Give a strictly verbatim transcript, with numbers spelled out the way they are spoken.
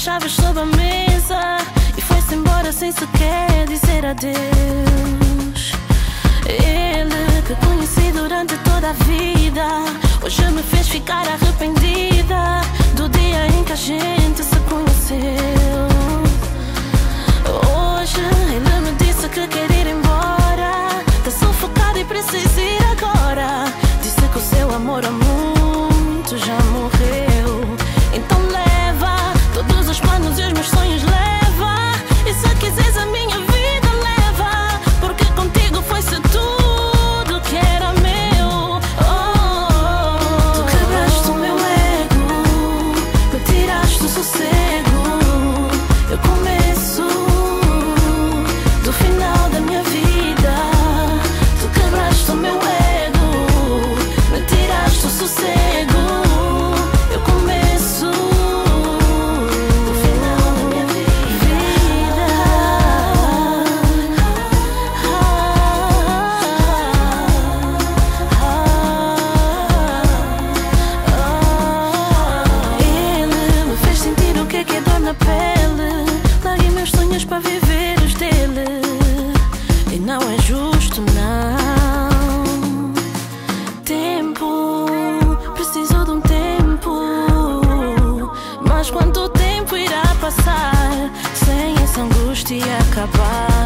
chaves sob a mesa e foi-se embora sem sequer dizer adeus. Ele que conheci durante toda a vida hoje me fez ficar arrependida do dia em que a gente se conheceu. Hoje ele me disse que quer ir embora, tá sufocado e precisa ir agora. Disse que o seu amor há muito já morreu. Então leva todos os planos e os meus sonhos, leva. E se quiseres a minha vida, leva, porque contigo foi-se tudo que era meu. Oh, tu quebraste o meu ego, me tiraste o sossego. Eu começo do final da minha vida. Tu quebraste o meu ego, me tiraste o sossego. Eu começo do final da minha vida. Ele me fez sentir o que é que é dor na pele. Larguei meus sonhos para viver os dele. E não é justo, não. Tempo, preciso de um tempo. Mas quanto tempo irá passar sem essa angústia acabar?